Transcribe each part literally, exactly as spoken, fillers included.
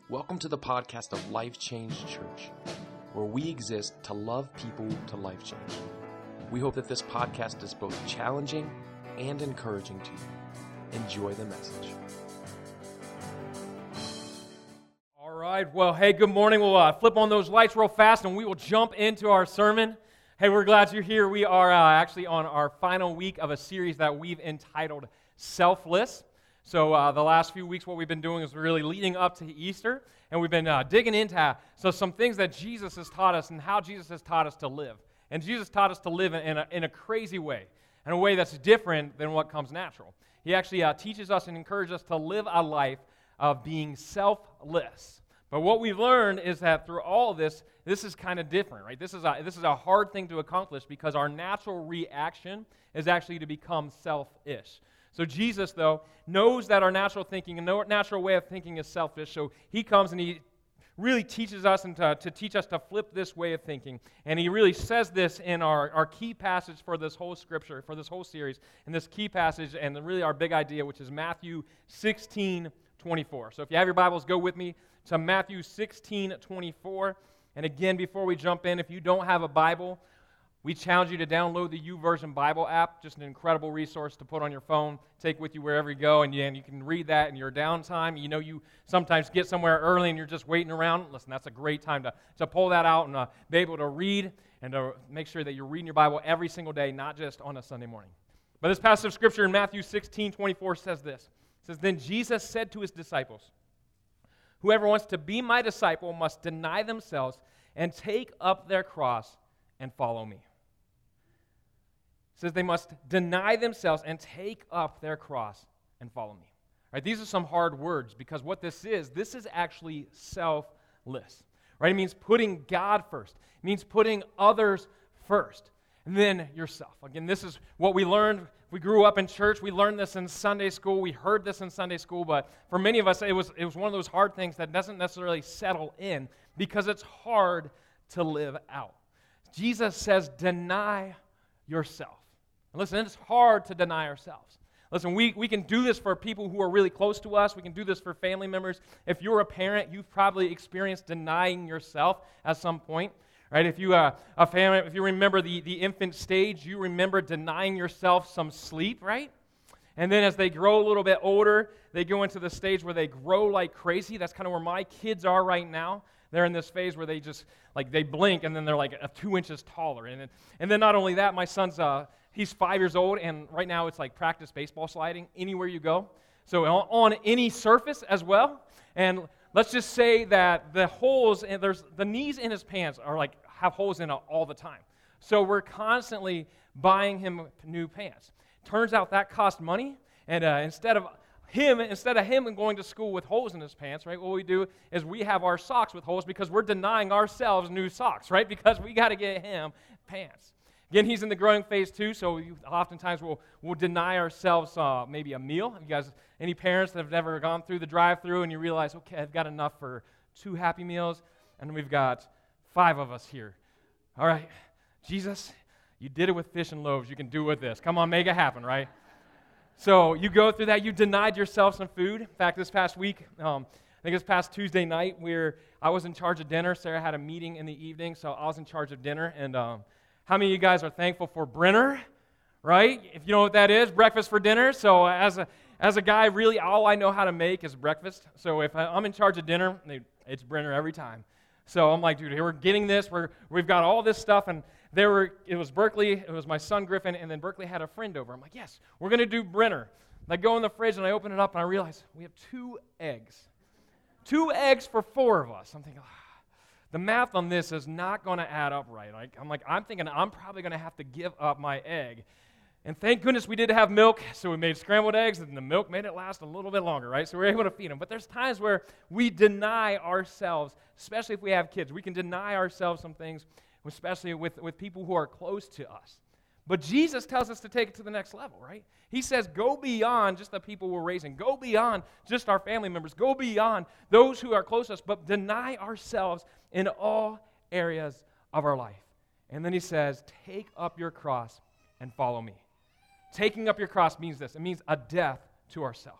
Welcome to the podcast of Life Change Church, where we exist to love people to life change. We hope that this podcast is both challenging and encouraging to you. Enjoy the message. All right, well, hey, good morning. We'll uh, flip on those lights real fast and we will jump into our sermon. Hey, we're glad you're here. We are uh, actually on our final week of a series that we've entitled Selfless. So uh, the last few weeks, what we've been doing is really leading up to Easter, and we've been uh, digging into so some things that Jesus has taught us and how Jesus has taught us to live. And Jesus taught us to live in a, in a crazy way, in a way that's different than what comes natural. He actually uh, teaches us and encourages us to live a life of being selfless. But what we've learned is that through all of this, this is kind of different, right? This is a, this is a hard thing to accomplish because our natural reaction is actually to become selfish. So Jesus, though, knows that our natural thinking and our natural way of thinking is selfish, so he comes and he really teaches us and to, to teach us to flip this way of thinking. And he really says this in our, our key passage for this whole scripture, for this whole series, in this key passage and really our big idea, which is Matthew sixteen twenty-four. So if you have your Bibles, go with me to Matthew sixteen twenty-four. And again, before we jump in, if you don't have a Bible, we challenge you to download the YouVersion Bible app, just an incredible resource to put on your phone, take with you wherever you go, and you, and you can read that in your downtime. You know you sometimes get somewhere early and you're just waiting around. Listen, that's a great time to, to pull that out and uh, be able to read and to make sure that you're reading your Bible every single day, not just on a Sunday morning. But this passage of Scripture in Matthew sixteen twenty-four says this. It says, "Then Jesus said to his disciples, 'Whoever wants to be my disciple must deny themselves and take up their cross and follow me.'" It says they must deny themselves and take up their cross and follow me. All right, these are some hard words because what this is, this is actually selfless. Right? It means putting God first. It means putting others first. And then yourself. Again, this is what we learned. We grew up in church. We learned this in Sunday school. We heard this in Sunday school. But for many of us, it was, it was one of those hard things that doesn't necessarily settle in because it's hard to live out. Jesus says, deny yourself. And listen, it's hard to deny ourselves. Listen, we, we can do this for people who are really close to us. We can do this for family members. If you're a parent, you've probably experienced denying yourself at some point. Right? If you uh, a family, if you remember the, the infant stage, you remember denying yourself some sleep, right? And then as they grow a little bit older, they go into the stage where they grow like crazy. That's kind of where my kids are right now. They're in this phase where they just, like, they blink, and then they're like a two inches taller. And then, and then not only that, my son's, uh, he's five years old, and right now it's like practice baseball sliding anywhere you go. So on, on any surface as well. And let's just say that the holes, and there's the knees in his pants are like, have holes in it all the time. So we're constantly buying him new pants. Turns out that cost money, and uh, instead of him, instead of him going to school with holes in his pants, right, what we do is we have our socks with holes because we're denying ourselves new socks, right, because we got to get him pants. Again, he's in the growing phase too, so you, oftentimes we'll, we'll deny ourselves uh, maybe a meal. You guys, any parents that have never gone through the drive-thru and you realize, okay, I've got enough for two Happy Meals, and we've got five of us here. All right, Jesus, you did it with fish and loaves. You can do it with this. Come on, make it happen, right? So you go through that. You denied yourself some food. In fact, this past week, um, I think this past Tuesday night, where I was in charge of dinner. Sarah had a meeting in the evening, so I was in charge of dinner. And um, how many of you guys are thankful for Brenner, right? If you know what that is, breakfast for dinner. So as a as a guy, really all I know how to make is breakfast. So if I, I'm in charge of dinner, it's Brenner every time. So I'm like, dude, here we're getting this. We're we've got all this stuff, and there were it was Berkeley, it was my son Griffin, and then Berkeley had a friend over. I'm like, yes, we're gonna do Brenner. And I go in the fridge and I open it up and I realize we have two eggs, two eggs for four of us. I'm thinking, ah, the math on this is not gonna add up right. Like, I'm like, I'm thinking I'm probably gonna have to give up my egg. And thank goodness we did have milk, so we made scrambled eggs, and the milk made it last a little bit longer, right? So we were able to feed them. But there's times where we deny ourselves, especially if we have kids. We can deny ourselves some things, especially with, with people who are close to us. But Jesus tells us to take it to the next level, right? He says, go beyond just the people we're raising. Go beyond just our family members. Go beyond those who are close to us, but deny ourselves in all areas of our life. And then he says, take up your cross and follow me. Taking up your cross means this. It means a death to ourselves.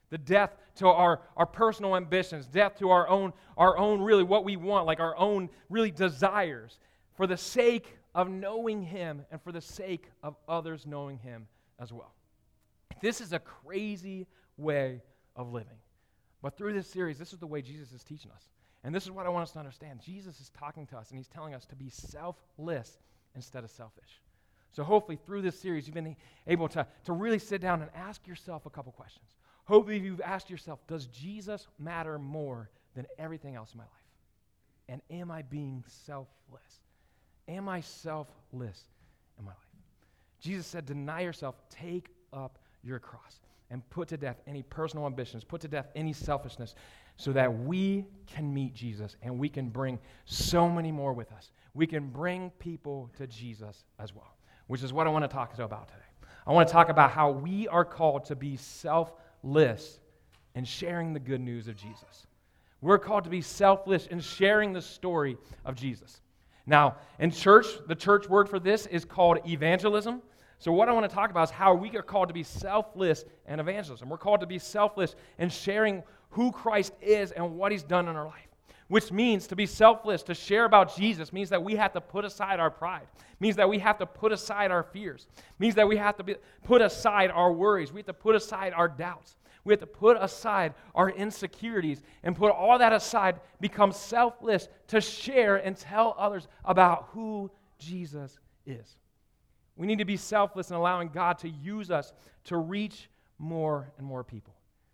The death to our, our personal ambitions, death to our own, our own really what we want, like our own really desires, for the sake of knowing Him and for the sake of others knowing Him as well. This is a crazy way of living. But through this series, this is the way Jesus is teaching us. And this is what I want us to understand. Jesus is talking to us, and He's telling us to be selfless instead of selfish. So hopefully through this series, you've been able to, to really sit down and ask yourself a couple questions. Hopefully you've asked yourself, does Jesus matter more than everything else in my life? And am I being selfless? Am I selfless in my life? Jesus said, deny yourself, take up your cross, and put to death any personal ambitions, put to death any selfishness, so that we can meet Jesus and we can bring so many more with us. We can bring people to Jesus as well, which is what I want to talk about today. I want to talk about how we are called to be selfless in sharing the good news of Jesus. We're called to be selfless in sharing the story of Jesus. Now, in church, the church word for this is called evangelism. So what I want to talk about is how we are called to be selfless in evangelism. We're called to be selfless in sharing who Christ is and what He's done in our life. Which means to be selfless, to share about Jesus, means that we have to put aside our pride. Means that we have to put aside our fears. Means that we have to be, put aside our worries. We have to put aside our doubts. We have to put aside our insecurities and put all that aside, become selfless to share and tell others about who Jesus is. We need to be selfless in allowing God to use us to reach more and more people,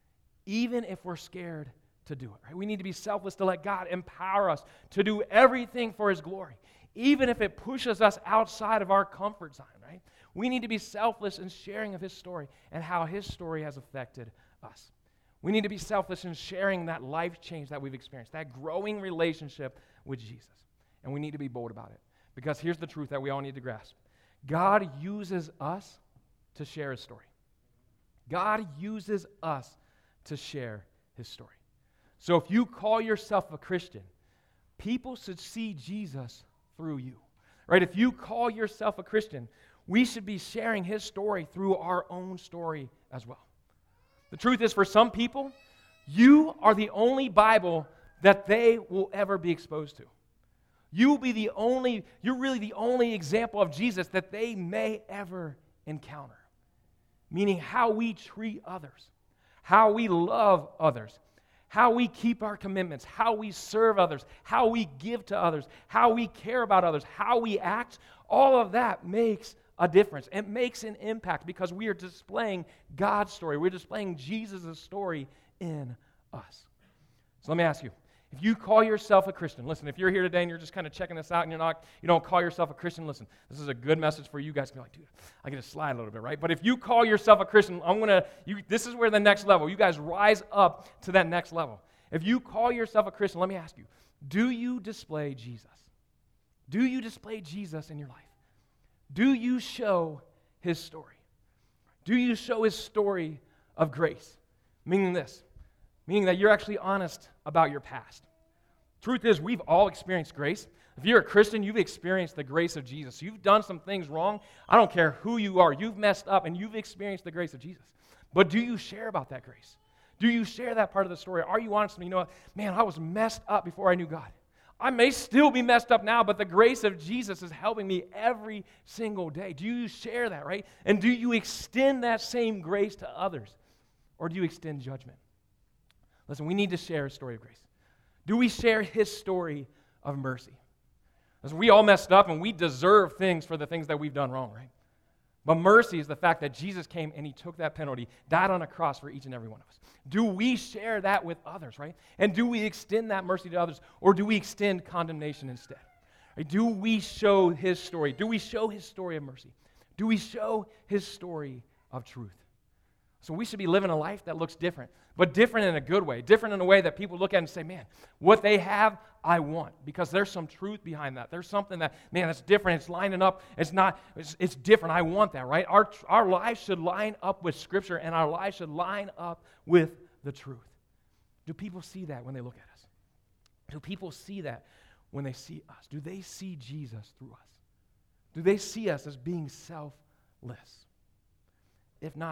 even if we're scared to do it. Right? We need to be selfless to let God empower us to do everything for His glory, even if it pushes us outside of our comfort zone. Right? We need to be selfless in sharing of His story and how His story has affected us. We need to be selfless in sharing that life change that we've experienced, that growing relationship with Jesus. And we need to be bold about it, because here's the truth that we all need to grasp. God uses us to share His story. God uses us to share His story. So if you call yourself a Christian, people should see Jesus through you. Right? If you call yourself a Christian, we should be sharing His story through our own story as well. The truth is, for some people, you are the only Bible that they will ever be exposed to. You will be the only, you're really the only example of Jesus that they may ever encounter. Meaning how we treat others, how we love others, how we keep our commitments, how we serve others, how we give to others, how we care about others, how we act, all of that makes a difference. It makes an impact because we are displaying God's story. We're displaying Jesus' story in us. So let me ask you, if you call yourself a Christian, listen, if you're here today and you're just kind of checking this out and you're not, you don't call yourself a Christian, listen, this is a good message for you guys to be like, dude, I get to slide a little bit, right? But if you call yourself a Christian, I'm going to, you. this is where the next level, you guys rise up to that next level. If you call yourself a Christian, let me ask you, do you display Jesus? Do you display Jesus in your life? Do you show His story? Do you show His story of grace? Meaning this, meaning that you're actually honest about your past. Truth is, we've all experienced grace. If you're a Christian, you've experienced the grace of Jesus. You've done some things wrong. I don't care who you are. You've messed up, and you've experienced the grace of Jesus. But do you share about that grace? Do you share that part of the story? Are you honest? You know what? Man, I was messed up before I knew God. I may still be messed up now, but the grace of Jesus is helping me every single day. Do you share that, right? And do you extend that same grace to others? Or do you extend judgment? Listen, we need to share a story of grace. Do we share His story of mercy? Listen, we all messed up and we deserve things for the things that we've done wrong, right? But mercy is the fact that Jesus came and He took that penalty, died on a cross for each and every one of us. Do we share that with others, right? And do we extend that mercy to others, or do we extend condemnation instead? Right? Do we show His story? Do we show His story of mercy? Do we show His story of truth? So we should be living a life that looks different, but different in a good way, different in a way that people look at and say, man, what they have, I want, because there's some truth behind that. There's something that, man, that's different. It's lining up. It's not, it's, it's different. I want that, right? Our, our lives should line up with Scripture, and our lives should line up with the truth. Do people see that when they look at us? Do people see that when they see us? Do they see Jesus through us? Do they see us as being selfless? If not,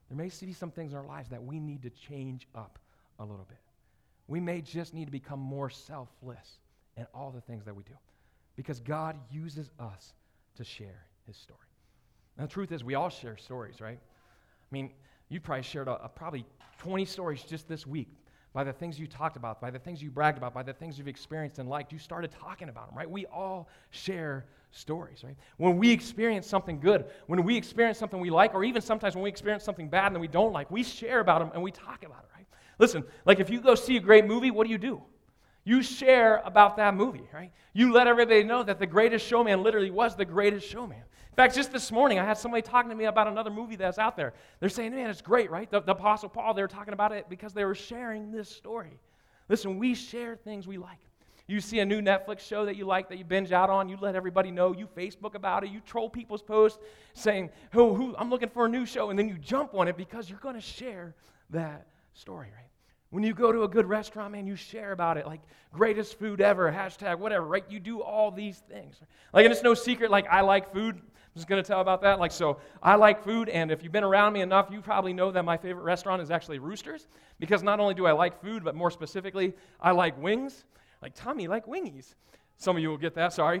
there may be some things in our lives that we need to change up a little bit. We may just need to become more selfless in all the things that we do, because God uses us to share his story. Now, the truth is, we all share stories, right? I mean, you probably shared a, a, probably twenty stories just this week by the things you talked about, by the things you bragged about, by the things you've experienced and liked. You started talking about them, right? We all share stories, right? When we experience something good, when we experience something we like, or even sometimes when we experience something bad and we don't like, we share about them and we talk about it, right? Listen, like if you go see a great movie, what do you do? You share about that movie, right? You let everybody know that The Greatest Showman literally was The Greatest Showman. In fact, just this morning, I had somebody talking to me about another movie that's out there. They're saying, man, it's great, right? The, the Apostle Paul, they were talking about it because they were sharing this story. Listen, we share things we like. You see a new Netflix show that you like, that you binge out on, you let everybody know, you Facebook about it, you troll people's posts saying, oh, who, I'm looking for a new show, and then you jump on it because you're going to share that story, right? When you go to a good restaurant, man, you share about it, like greatest food ever, hashtag whatever, right? You do all these things. Like, and it's no secret, like I like food. I'm just going to tell about that. Like, so I like food, and if you've been around me enough, you probably know that my favorite restaurant is actually Roosters, because not only do I like food, but more specifically, I like wings. Like, Tommy, like wingies. Some of you will get that, sorry.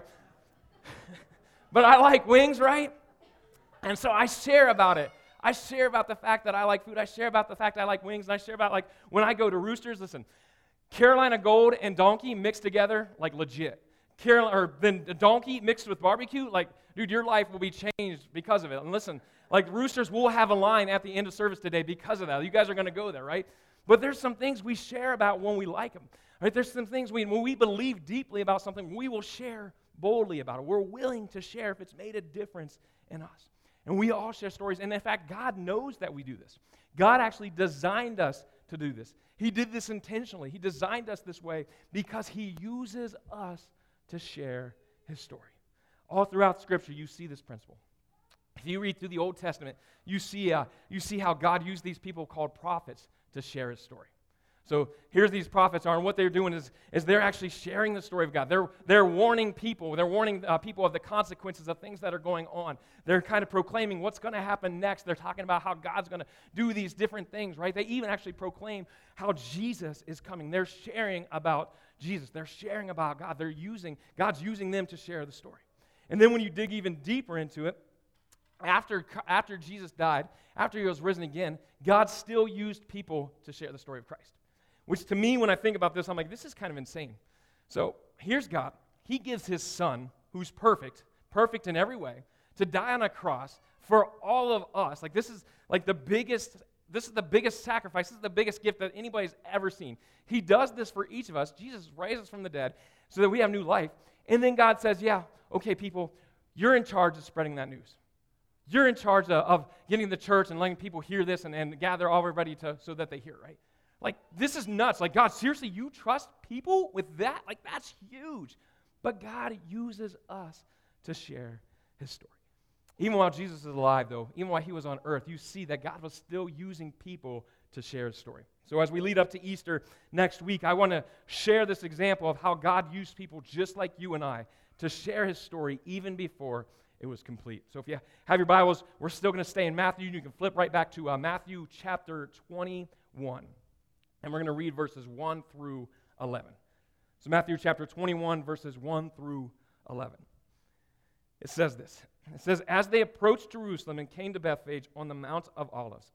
But I like wings, right? And so I share about it. I share about the fact that I like food. I share about the fact that I like wings. And I share about, like, when I go to Roosters, listen, Carolina Gold and donkey mixed together, like, legit. Carolina, or then the donkey mixed with barbecue, like, dude, your life will be changed because of it. And listen, like, Roosters will have a line at the end of service today because of that. You guys are going to go there, right? But there's some things we share about when we like them. Right? There's some things we, when we believe deeply about something, we will share boldly about it. We're willing to share if it's made a difference in us. And we all share stories. And in fact, God knows that we do this. God actually designed us to do this. He did this intentionally. He designed us this way because he uses us to share his story. All throughout Scripture, you see this principle. If you read through the Old Testament, you see, uh, you see how God used these people called prophets to share his story. So here's these prophets are, and what they're doing is, is they're actually sharing the story of God. They're, they're warning people. They're warning uh, people of the consequences of things that are going on. They're kind of proclaiming what's going to happen next. They're talking about how God's going to do these different things, right? They even actually proclaim how Jesus is coming. They're sharing about Jesus. They're sharing about God. They're using, God's using them to share the story. And then when you dig even deeper into it, after, after Jesus died, after he was risen again, God still used people to share the story of Christ. Which to me, when I think about this, I'm like, this is kind of insane. So here's God. He gives his son, who's perfect, perfect in every way, to die on a cross for all of us. Like this is like the biggest, this is the biggest sacrifice. This is the biggest gift that anybody's ever seen. He does this for each of us. Jesus raises from the dead so that we have new life. And then God says, yeah, okay, people, you're in charge of spreading that news. You're in charge of, of getting the church and letting people hear this and, and gather everybody to so that they hear, right? Like, this is nuts. Like, God, seriously, you trust people with that? Like, that's huge. But God uses us to share his story. Even while Jesus is alive, though, even while he was on earth, you see that God was still using people to share his story. So as we lead up to Easter next week, I want to share this example of how God used people just like you and I to share his story even before it was complete. So if you have your Bibles, we're still going to stay in Matthew. You can flip right back to uh, Matthew chapter twenty-one. And we're going to read verses one through eleven. So Matthew chapter twenty-one, verses one through eleven. It says this. It says, as they approached Jerusalem and came to Bethphage on the Mount of Olives,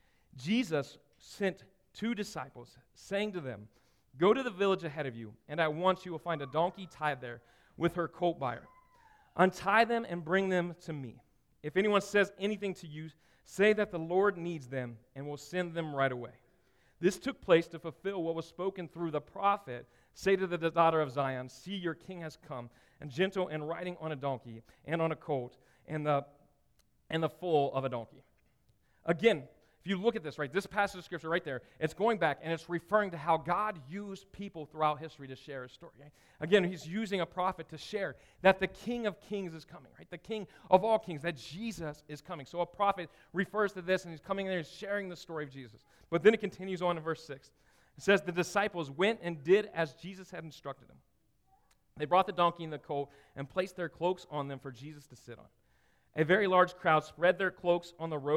Jesus sent two disciples, saying to them, go to the village ahead of you, and at once you will find a donkey tied there with her colt by her. Untie them and bring them to me. If anyone says anything to you, say that the Lord needs them and will send them right away. This took place to fulfill what was spoken through the prophet. Say to the daughter of Zion, see, your king has come, and gentle and riding on a donkey and on a colt and the, and the foal of a donkey. Again, if you look at this, right, this passage of Scripture right there, it's going back and it's referring to how God used people throughout history to share his story. Right? Again, he's using a prophet to share that the King of Kings is coming, right? The King of all kings, that Jesus is coming. So a prophet refers to this and he's coming there and sharing the story of Jesus. But then it continues on in verse six. It says, the disciples went and did as Jesus had instructed them. They brought the donkey and the colt and placed their cloaks on them for Jesus to sit on. A very large crowd spread their cloaks on the road,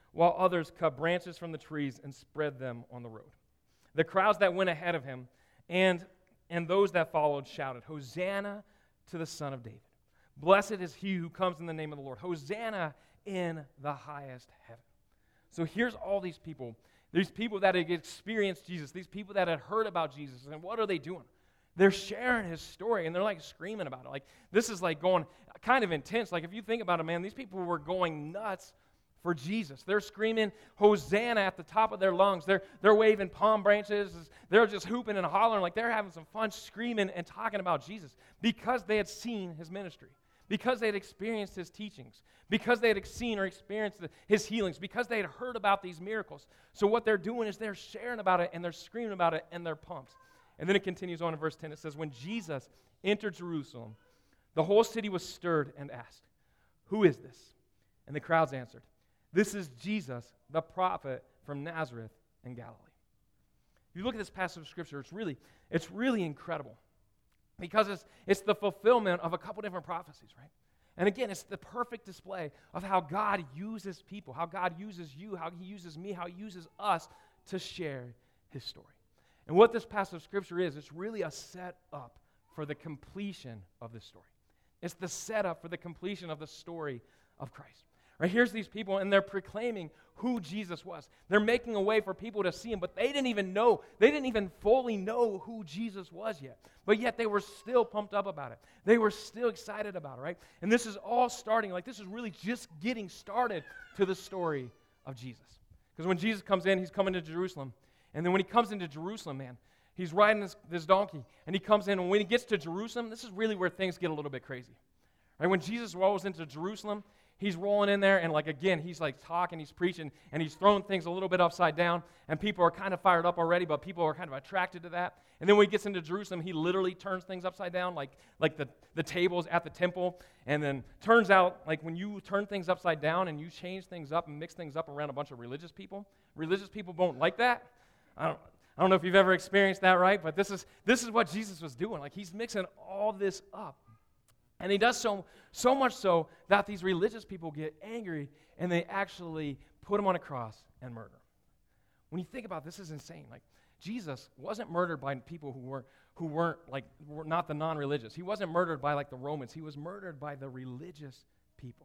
while others cut branches from the trees and spread them on the road. The crowds that went ahead of him and, and those that followed shouted, "Hosanna to the Son of David. Blessed is he who comes in the name of the Lord. Hosanna in the highest heaven." So here's all these people, these people that had experienced Jesus, these people that had heard about Jesus, and what are they doing? They're sharing his story, and they're like screaming about it. Like, this is like going kind of intense. Like, if you think about it, man, these people were going nuts for Jesus. They're screaming Hosanna at the top of their lungs. They're, they're waving palm branches. They're just hooping and hollering like they're having some fun screaming and talking about Jesus because they had seen his ministry, because they had experienced his teachings, because they had seen or experienced the, his healings, because they had heard about these miracles. So what they're doing is they're sharing about it, and they're screaming about it, and they're pumped. And then it continues on in verse ten. It says, when Jesus entered Jerusalem, the whole city was stirred and asked, "Who is this?" And the crowds answered, "This is Jesus, the prophet from Nazareth in Galilee." If you look at this passage of Scripture, it's really, it's really incredible because it's, it's the fulfillment of a couple different prophecies, right? And again, it's the perfect display of how God uses people, how God uses you, how he uses me, how he uses us to share his story. And what this passage of Scripture is, it's really a setup for the completion of this story. It's the setup for the completion of the story of Christ. Right, here's these people, and they're proclaiming who Jesus was. They're making a way for people to see him, but they didn't even know, they didn't even fully know who Jesus was yet. But yet they were still pumped up about it. They were still excited about it, right? And this is all starting, like this is really just getting started to the story of Jesus. Because when Jesus comes in, he's coming to Jerusalem. And then when he comes into Jerusalem, man, he's riding this, this donkey, and he comes in, and when he gets to Jerusalem, this is really where things get a little bit crazy. Right? When Jesus rolls into Jerusalem, he's rolling in there, and like again, he's like talking, he's preaching, and he's throwing things a little bit upside down, and people are kind of fired up already, but people are kind of attracted to that. And then when he gets into Jerusalem, he literally turns things upside down, like, like the, the tables at the temple. And then turns out, like when you turn things upside down and you change things up and mix things up around a bunch of religious people, religious people won't like that. I don't, I don't know if you've ever experienced that, right? But this is this is what Jesus was doing. Like he's mixing all this up. And he does so, so much so that these religious people get angry and they actually put him on a cross and murder him. When you think about it, this is insane. Like Jesus wasn't murdered by people who weren't who weren't like were not the non-religious. He wasn't murdered by like the Romans. He was murdered by the religious people.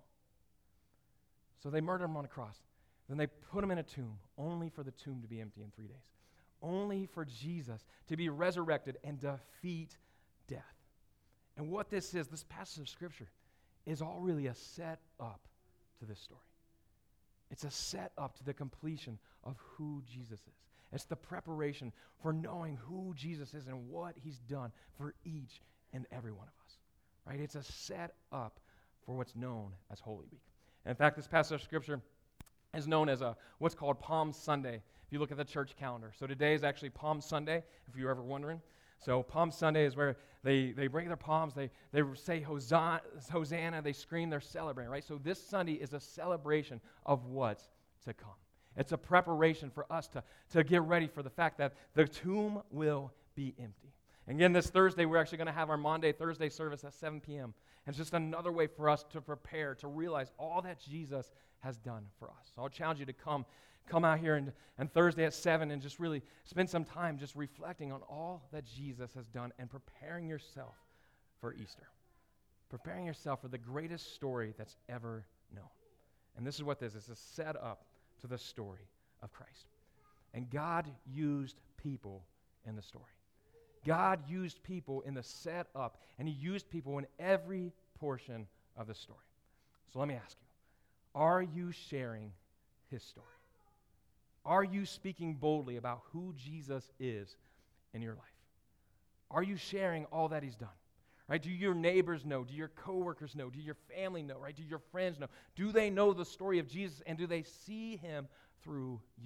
So they murdered him on a cross. Then they put him in a tomb, only for the tomb to be empty in three days. Only for Jesus to be resurrected and defeat death. And what this is, this passage of Scripture, is all really a set up to this story. It's a set up to the completion of who Jesus is. It's the preparation for knowing who Jesus is and what he's done for each and every one of us. Right? It's a set up for what's known as Holy Week. And in fact, this passage of Scripture is known as a what's called Palm Sunday, if you look at the church calendar. So today is actually Palm Sunday, if you're ever wondering. So Palm Sunday is where they, they break their palms, they, they say Hosanna, Hosanna, they scream, they're celebrating, right? So this Sunday is a celebration of what's to come. It's a preparation for us to, to get ready for the fact that the tomb will be empty. And again, this Thursday, we're actually going to have our Maundy Thursday service at seven p.m. And it's just another way for us to prepare, to realize all that Jesus has done for us. So I'll challenge you to come Come out here and, and Thursday at seven and just really spend some time just reflecting on all that Jesus has done and preparing yourself for Easter. Preparing yourself for the greatest story that's ever known. And this is what this is. It's a set up to the story of Christ. And God used people in the story. God used people in the set up, and he used people in every portion of the story. So let me ask you, are you sharing his story? Are you speaking boldly about who Jesus is in your life? Are you sharing all that he's done? Right? Do your neighbors know? Do your coworkers know? Do your family know? Right? Do your friends know? Do they know the story of Jesus, and do they see him through you?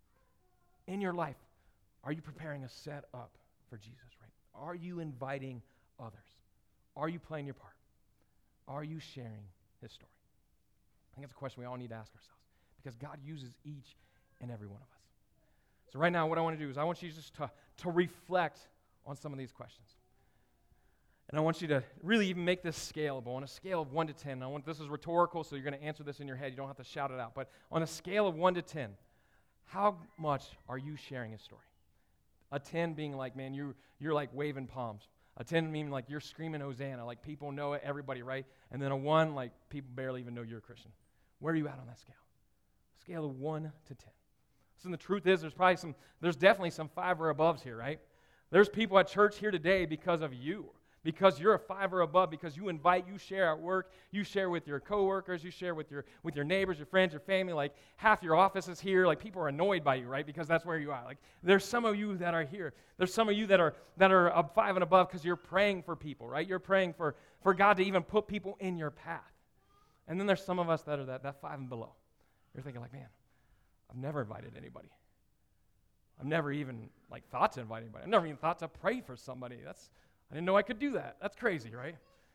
In your life, are you preparing a set up for Jesus? Right? Are you inviting others? Are you playing your part? Are you sharing his story? I think that's a question we all need to ask ourselves, because God uses each and every one of us. So right now, what I want to do is I want you just to, to reflect on some of these questions. And I want you to really even make this scalable. On a scale of one to ten, I want, this is rhetorical, so you're going to answer this in your head. You don't have to shout it out. But on a scale of one to ten, how much are you sharing his story? A ten being like, man, you, you're like waving palms. A ten meaning like you're screaming Hosanna, like people know it, everybody, right? And then a one, like people barely even know you're a Christian. Where are you at on that scale? Scale of one to ten. So the truth is, there's probably some, there's definitely some five or aboves here, right? There's people at church here today because of you. Because you're a five or above, because you invite, you share at work, you share with your coworkers, you share with your with your neighbors, your friends, your family. Like half your office is here. Like people are annoyed by you, right? Because that's where you are. Like there's some of you that are here. There's some of you that are that are a five and above because you're praying for people, right? You're praying for for God to even put people in your path. And then there's some of us that are that that five and below. You're thinking like, man, I've never invited anybody. I've never even like thought to invite anybody. I've never even thought to pray for somebody. That's I didn't know I could do that. That's crazy, right?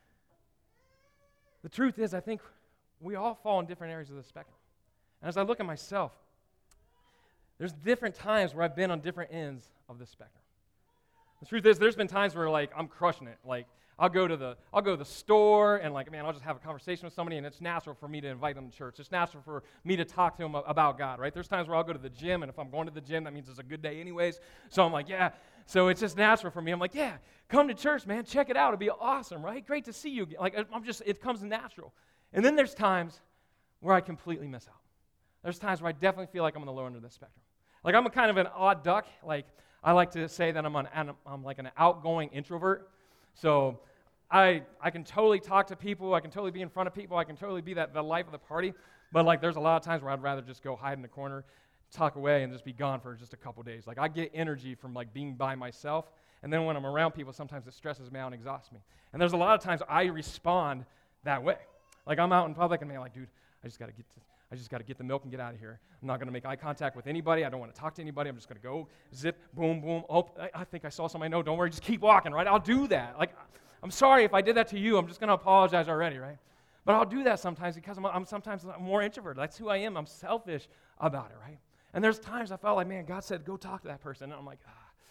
The truth is, I think we all fall in different areas of the spectrum. And as I look at myself, there's different times where I've been on different ends of the spectrum. The truth is, there's been times where like I'm crushing it. Like I'll go to the I'll go to the store and like man, I'll just have a conversation with somebody, and it's natural for me to invite them to church. It's natural for me to talk to them about God, right? There's times where I'll go to the gym, and if I'm going to the gym, that means it's a good day anyways. So I'm like, yeah. So it's just natural for me. I'm like, yeah, come to church, man. Check it out. It'll be awesome, right? Great to see you. Like I'm just, it comes natural. And then there's times where I completely miss out. There's times where I definitely feel like I'm on the lower end of the spectrum. Like I'm a kind of an odd duck. Like I like to say that I'm an, I'm like an outgoing introvert. So I I can totally talk to people. I can totally be in front of people. I can totally be that the life of the party. But like there's a lot of times where I'd rather just go hide in the corner, tuck away, and just be gone for just a couple days. Like I get energy from like being by myself, and then when I'm around people, sometimes it stresses me out and exhausts me. And there's a lot of times I respond that way. Like I'm out in public and man, like dude, I just got to get to, I just got to get the milk and get out of here. I'm not going to make eye contact with anybody. I don't want to talk to anybody. I'm just going to go zip, boom, boom. Oh, I, I think I saw somebody. No, don't worry, just keep walking, right? I'll do that. Like I'm sorry if I did that to you. I'm just going to apologize already, right? But I'll do that sometimes because I'm, I'm sometimes more introverted. That's who I am. I'm selfish about it, right? And there's times I felt like, man, God said, go talk to that person. And I'm like, ah,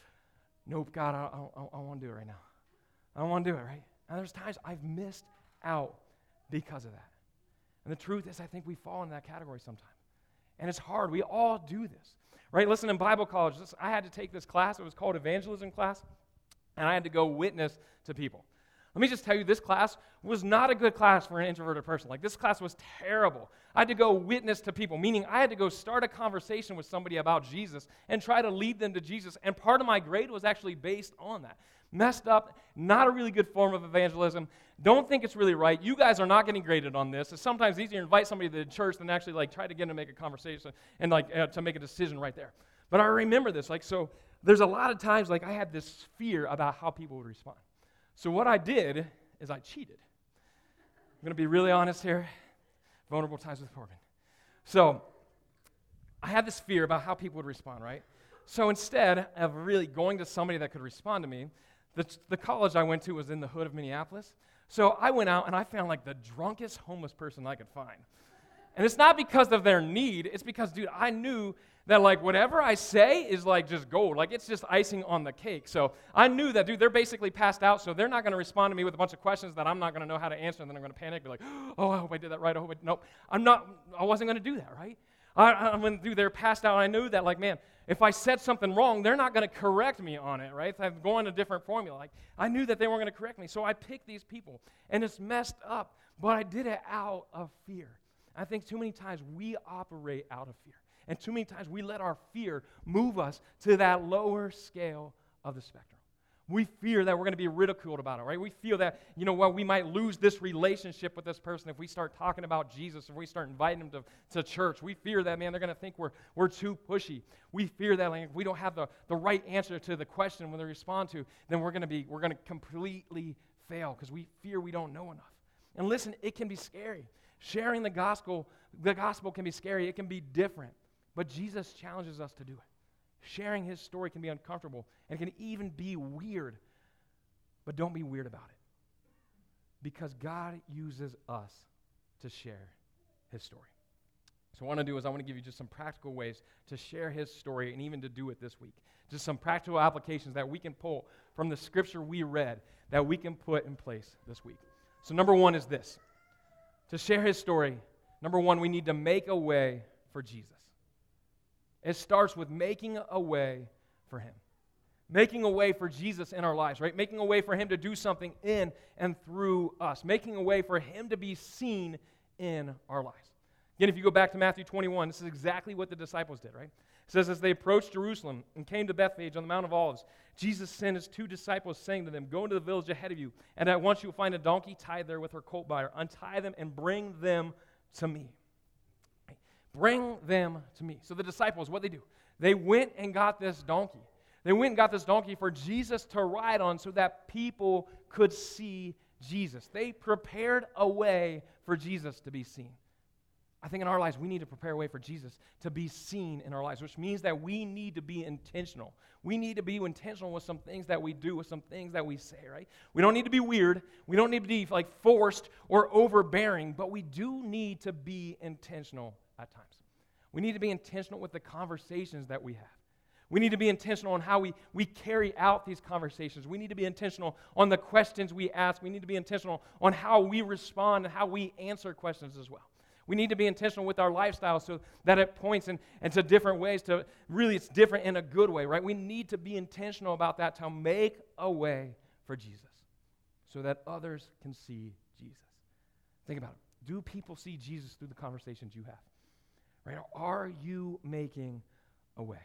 nope, God, I, I, I, I want to do it right now. I don't want to do it, right? And there's times I've missed out because of that. And the truth is, I think we fall in that category sometimes. And it's hard. We all do this, right? Listen, in Bible college, this, I had to take this class. It was called evangelism class, and I had to go witness to people. Let me just tell you, this class was not a good class for an introverted person. Like, this class was terrible. I had to go witness to people, meaning I had to go start a conversation with somebody about Jesus and try to lead them to Jesus. And part of my grade was actually based on that. Messed up, not a really good form of evangelism. Don't think it's really right. You guys are not getting graded on this. It's sometimes easier to invite somebody to the church than actually, like, try to get them to make a conversation and, like, uh, to make a decision right there. But I remember this. Like, so there's a lot of times, like, I had this fear about how people would respond. So what I did is I cheated. I'm going to be really honest here. Vulnerable times with Corbin. So I had this fear about how people would respond, right? So instead of really going to somebody that could respond to me, the, the college I went to was in the hood of Minneapolis. So I went out and I found like the drunkest homeless person I could find. And it's not because of their need. It's because, dude, I knew that, like, whatever I say is, like, just gold. Like, it's just icing on the cake. So I knew that, dude, they're basically passed out, so they're not going to respond to me with a bunch of questions that I'm not going to know how to answer, and then I'm going to panic, be like, oh, I hope I did that right. I hope I, nope. I'm not, I wasn't going to do that, right? I, I went, dude, they're passed out, and I knew that, like, man, if I said something wrong, they're not going to correct me on it, right? I'm going a different formula. Like, I knew that they weren't going to correct me, so I picked these people, and it's messed up, but I did it out of fear. I think too many times we operate out of fear. And too many times we let our fear move us to that lower scale of the spectrum. We fear that we're going to be ridiculed about it, right? We feel that, you know, well, we might lose this relationship with this person if we start talking about Jesus, if we start inviting them to, to church. We fear that, man, they're going to think we're we're too pushy. We fear that, like, if we don't have the, the right answer to the question when they respond to, then we're going to be, we're going to completely fail because we fear we don't know enough. And listen, it can be scary. Sharing the gospel, the gospel can be scary. It can be different. But Jesus challenges us to do it. Sharing his story can be uncomfortable and can even be weird. But don't be weird about it. Because God uses us to share his story. So what I want to do is I want to give you just some practical ways to share his story and even to do it this week. Just some practical applications that we can pull from the scripture we read that we can put in place this week. So number one is this. To share his story, number one, we need to make a way for Jesus. It starts with making a way for him. Making a way for Jesus in our lives, right? Making a way for him to do something in and through us. Making a way for him to be seen in our lives. Again, if you go back to Matthew twenty-one, this is exactly what the disciples did, right? It says, as they approached Jerusalem and came to Bethphage on the Mount of Olives, Jesus sent his two disciples, saying to them, go into the village ahead of you, and at once you will find a donkey tied there with her colt by her. Untie them and bring them to me. Bring them to me. So the disciples, what they do? They went and got this donkey. They went and got this donkey for Jesus to ride on so that people could see Jesus. They prepared a way for Jesus to be seen. I think in our lives, we need to prepare a way for Jesus to be seen in our lives, which means that we need to be intentional. We need to be intentional with some things that we do, with some things that we say, right? We don't need to be weird. We don't need to be like forced or overbearing, but we do need to be intentional at times. We need to be intentional with the conversations that we have. We need to be intentional on how we, we carry out these conversations. We need to be intentional on the questions we ask. We need to be intentional on how we respond and how we answer questions as well. We need to be intentional with our lifestyle so that it points in, into different ways to really it's different in a good way, right? We need to be intentional about that to make a way for Jesus so that others can see Jesus. Think about it. Do people see Jesus through the conversations you have? Right? Are you making a way?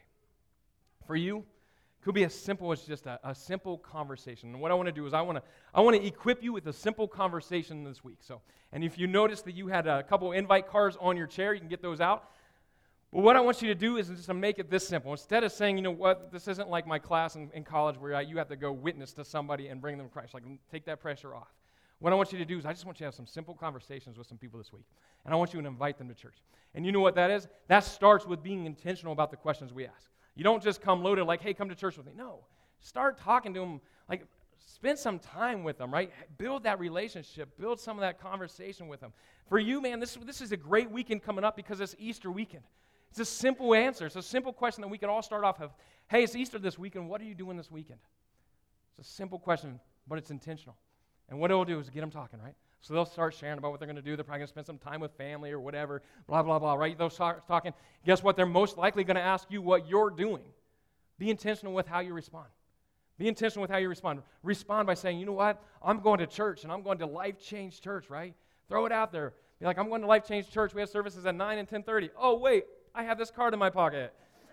For you, it could be as simple as just a, a simple conversation. And what I want to do is I want to I want to equip you with a simple conversation this week. So, and if you notice that you had a couple invite cards on your chair, you can get those out. But what I want you to do is just to make it this simple. Instead of saying, you know what, this isn't like my class in, in college where I, you have to go witness to somebody and bring them to Christ. Like, take that pressure off. What I want you to do is I just want you to have some simple conversations with some people this week. And I want you to invite them to church. And you know what that is? That starts with being intentional about the questions we ask. You don't just come loaded like, hey, come to church with me. No. Start talking to them. Like, spend some time with them, right? Build that relationship. Build some of that conversation with them. For you, man, this, this is a great weekend coming up because it's Easter weekend. It's a simple answer. It's a simple question that we can all start off with. Hey, it's Easter this weekend. What are you doing this weekend? It's a simple question, but it's intentional. And what it'll do is get them talking, right? So they'll start sharing about what they're going to do. They're probably going to spend some time with family or whatever, blah, blah, blah, right? They'll start talking. Guess what? They're most likely going to ask you what you're doing. Be intentional with how you respond. Be intentional with how you respond. Respond by saying, you know what? I'm going to church, and I'm going to Life Change Church, right? Throw it out there. Be like, I'm going to Life Change Church. We have services at nine and ten thirty. Oh, wait, I have this card in my pocket.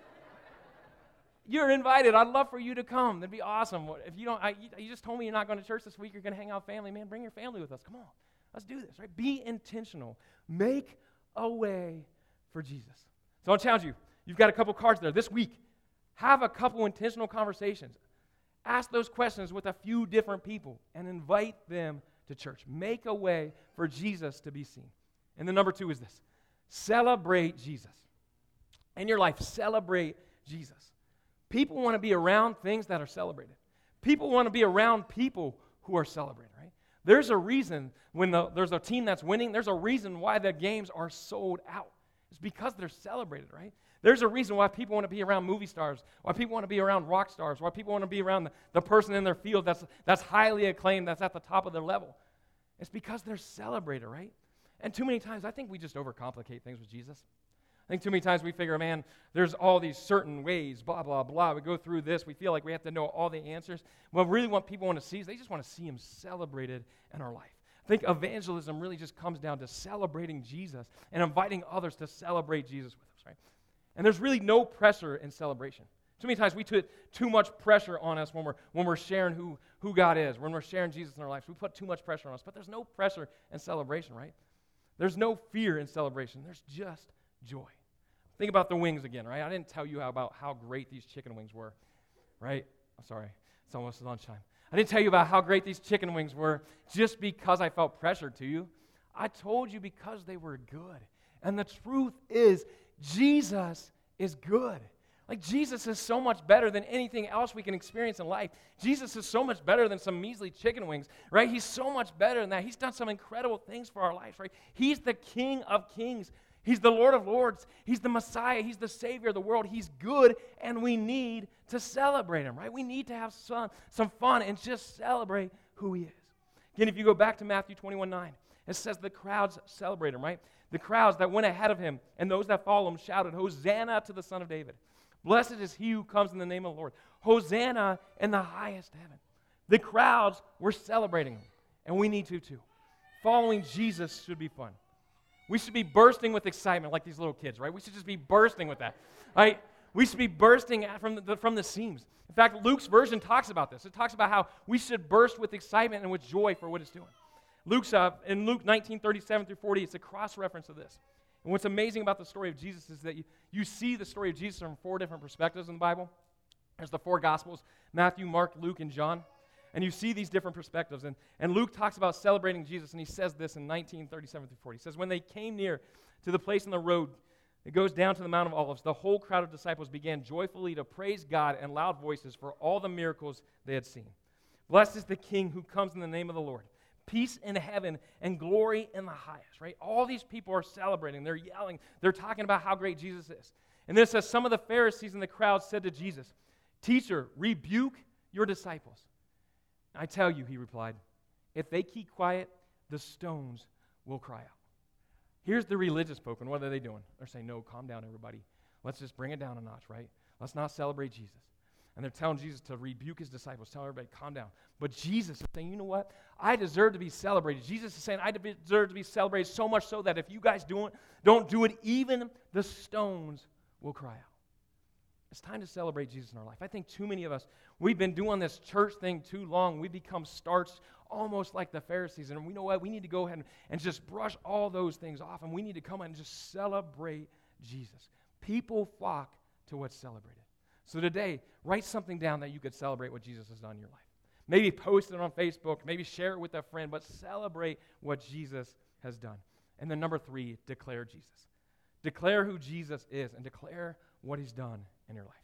You're invited. I'd love for you to come. That'd be awesome. If you don't, I, you just told me you're not going to church this week. You're going to hang out with family. Man, bring your family with us. Come on. Let's do this, right? Be intentional. Make a way for Jesus. So I'll challenge you. You've got a couple cards there. This week, have a couple intentional conversations. Ask those questions with a few different people and invite them to church. Make a way for Jesus to be seen. And the number two is this. Celebrate Jesus. In your life, celebrate Jesus. People want to be around things that are celebrated. People want to be around people who are celebrated, right? There's a reason when the, there's a team that's winning, there's a reason why the games are sold out. It's because they're celebrated, right? There's a reason why people want to be around movie stars, why people want to be around rock stars, why people want to be around the, the person in their field that's, that's highly acclaimed, that's at the top of their level. It's because they're celebrated, right? And too many times, I think we just overcomplicate things with Jesus. I think too many times we figure, man, there's all these certain ways, blah, blah, blah. We go through this. We feel like we have to know all the answers. Well, really what people want to see is they just want to see him celebrated in our life. I think evangelism really just comes down to celebrating Jesus and inviting others to celebrate Jesus with us, right? And there's really no pressure in celebration. Too many times we put too much pressure on us when we're when we're sharing who, who God is, when we're sharing Jesus in our lives. We put too much pressure on us. But there's no pressure in celebration, right? There's no fear in celebration. There's just joy. Think about the wings again, right? I didn't tell you how, about how great these chicken wings were, right? I'm sorry. It's almost lunchtime. I didn't tell you about how great these chicken wings were just because I felt pressured to you. I told you because they were good. And the truth is, Jesus is good. Like, Jesus is so much better than anything else we can experience in life. Jesus is so much better than some measly chicken wings, right? He's so much better than that. He's done some incredible things for our lives, right? He's the King of Kings. He's the Lord of Lords. He's the Messiah. He's the Savior of the world. He's good, and we need to celebrate him, right? We need to have some, some fun and just celebrate who he is. Again, if you go back to Matthew twenty-one nine, it says the crowds celebrate him, right? The crowds that went ahead of him and those that follow him shouted, Hosanna to the Son of David. Blessed is he who comes in the name of the Lord. Hosanna in the highest heaven. The crowds were celebrating him, and we need to too. Following Jesus should be fun. We should be bursting with excitement like these little kids, right? We should just be bursting with that, right? We should be bursting from the, from the seams. In fact, Luke's version talks about this. It talks about how we should burst with excitement and with joy for what it's doing. Luke's uh, in Luke nineteen thirty-seven through forty, it's a cross-reference of this. And what's amazing about the story of Jesus is that you, you see the story of Jesus from four different perspectives in the Bible. There's the four Gospels, Matthew, Mark, Luke, and John. And you see these different perspectives. And, and Luke talks about celebrating Jesus, and he says this in nineteen thirty-seven through forty. He says, when they came near to the place on the road that goes down to the Mount of Olives, the whole crowd of disciples began joyfully to praise God in loud voices for all the miracles they had seen. Blessed is the King who comes in the name of the Lord. Peace in heaven and glory in the highest, right? All these people are celebrating. They're yelling. They're talking about how great Jesus is. And then it says, some of the Pharisees in the crowd said to Jesus, Teacher, rebuke your disciples. I tell you, he replied, if they keep quiet, the stones will cry out. Here's the religious folk, and what are they doing? They're saying, no, calm down, everybody. Let's just bring it down a notch, right? Let's not celebrate Jesus. And they're telling Jesus to rebuke his disciples, tell everybody, calm down. But Jesus is saying, you know what? I deserve to be celebrated. Jesus is saying, I deserve to be celebrated so much so that if you guys do it, don't do it, even the stones will cry out. It's time to celebrate Jesus in our life. I think too many of us, we've been doing this church thing too long. We become starched almost like the Pharisees. And we know what? We need to go ahead and, and just brush all those things off. And we need to come and just celebrate Jesus. People flock to what's celebrated. So today, write something down that you could celebrate what Jesus has done in your life. Maybe post it on Facebook. Maybe share it with a friend. But celebrate what Jesus has done. And then number three, declare Jesus. Declare who Jesus is and declare what he's done in your life.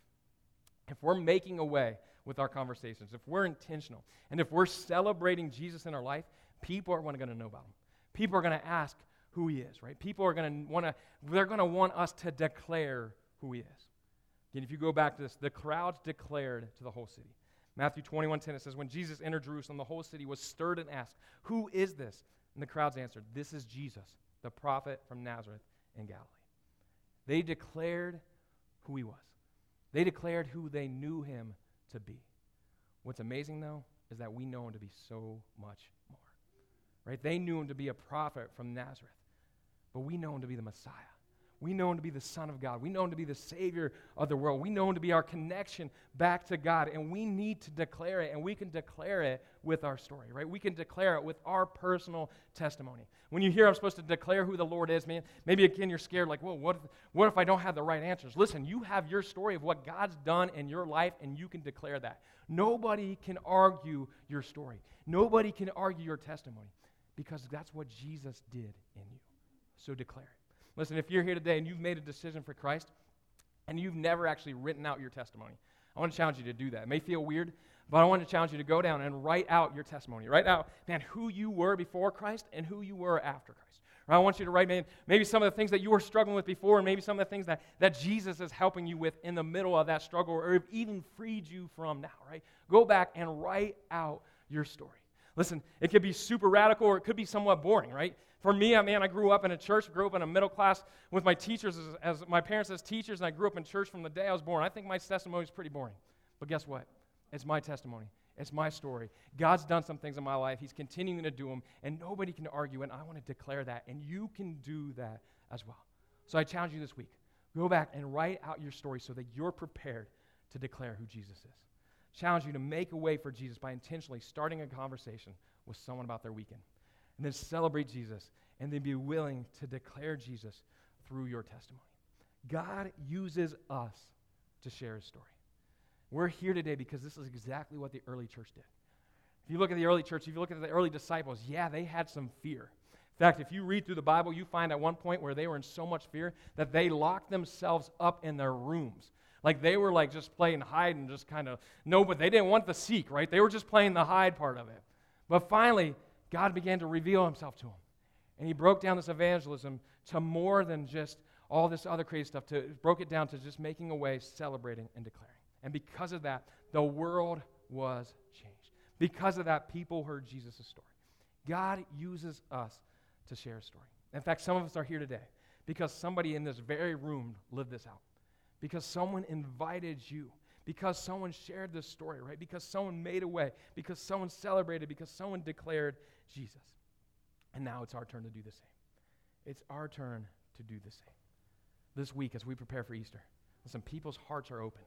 If we're making a way with our conversations, if we're intentional, and if we're celebrating Jesus in our life, people are going to know about him. People are going to ask who he is, right? People are going to want to, they're going to want us to declare who he is. Again, if you go back to this, the crowds declared to the whole city. Matthew twenty-one ten, it says, when Jesus entered Jerusalem, the whole city was stirred and asked, who is this? And the crowds answered, this is Jesus, the prophet from Nazareth in Galilee. They declared who he was. They declared who they knew him to be. What's amazing, though, is that we know him to be so much more. Right? They knew him to be a prophet from Nazareth, but we know him to be the Messiah. We know him to be the Son of God. We know him to be the Savior of the world. We know him to be our connection back to God, and we need to declare it, and we can declare it with our story, right? We can declare it with our personal testimony. When you hear I'm supposed to declare who the Lord is, man, maybe again you're scared, like, well, what if, what if I don't have the right answers? Listen, you have your story of what God's done in your life, and you can declare that. Nobody can argue your story. Nobody can argue your testimony, because that's what Jesus did in you. So declare it. Listen, if you're here today and you've made a decision for Christ and you've never actually written out your testimony, I want to challenge you to do that. It may feel weird, but I want to challenge you to go down and write out your testimony. Write out, man, who you were before Christ and who you were after Christ. Or I want you to write maybe, maybe some of the things that you were struggling with before and maybe some of the things that, that Jesus is helping you with in the middle of that struggle or even freed you from now, right? Go back and write out your story. Listen, it could be super radical or it could be somewhat boring, right? For me, I mean, I grew up in a church, grew up in a middle class with my teachers, as, as my parents as teachers, and I grew up in church from the day I was born. I think my testimony is pretty boring. But guess what? It's my testimony. It's my story. God's done some things in my life. He's continuing to do them, and nobody can argue, and I want to declare that, and you can do that as well. So I challenge you this week. Go back and write out your story so that you're prepared to declare who Jesus is. Challenge you to make a way for Jesus by intentionally starting a conversation with someone about their weekend. And then celebrate Jesus, and then be willing to declare Jesus through your testimony. God uses us to share his story. We're here today because this is exactly what the early church did. If you look at the early church, if you look at the early disciples, yeah, they had some fear. In fact, if you read through the Bible, you find at one point where they were in so much fear that they locked themselves up in their rooms. Like they were like just playing hide and just kind of, no, but they didn't want the seek, right? They were just playing the hide part of it. But finally, God began to reveal himself to them. And he broke down this evangelism to more than just all this other crazy stuff, to broke it down to just making a way, celebrating, and declaring. And because of that, the world was changed. Because of that, people heard Jesus' story. God uses us to share a story. In fact, some of us are here today because somebody in this very room lived this out. Because someone invited you. Because someone shared this story, right? Because someone made a way. Because someone celebrated. Because someone declared Jesus. And now it's our turn to do the same. It's our turn to do the same. This week, as we prepare for Easter, listen, people's hearts are open.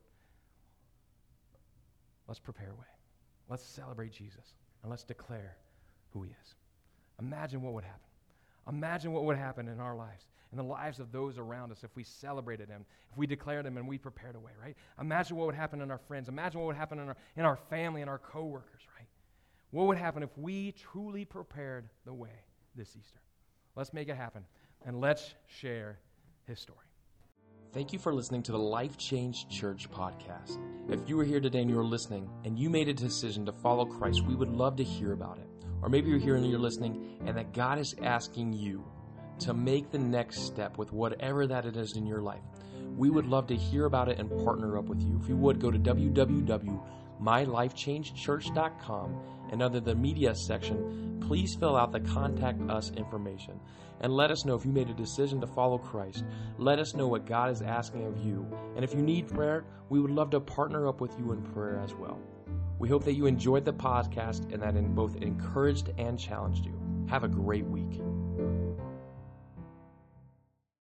Let's prepare a way. Let's celebrate Jesus. And let's declare who he is. Imagine what would happen. Imagine what would happen in our lives, in the lives of those around us if we celebrated him, if we declared him and we prepared a way, right? Imagine what would happen in our friends. Imagine what would happen in our, in our family and our coworkers, right? What would happen if we truly prepared the way this Easter? Let's make it happen, and let's share his story. Thank you for listening to the Life Change Church podcast. If you were here today and you were listening and you made a decision to follow Christ, we would love to hear about it. Or maybe you're here and you're listening and that God is asking you to make the next step with whatever that it is in your life. We would love to hear about it and partner up with you. If you would, go to w w w dot my life change church dot com and under the media section, please fill out the contact us information and let us know if you made a decision to follow Christ. Let us know what God is asking of you. And if you need prayer, we would love to partner up with you in prayer as well. We hope that you enjoyed the podcast and that it both encouraged and challenged you. Have a great week.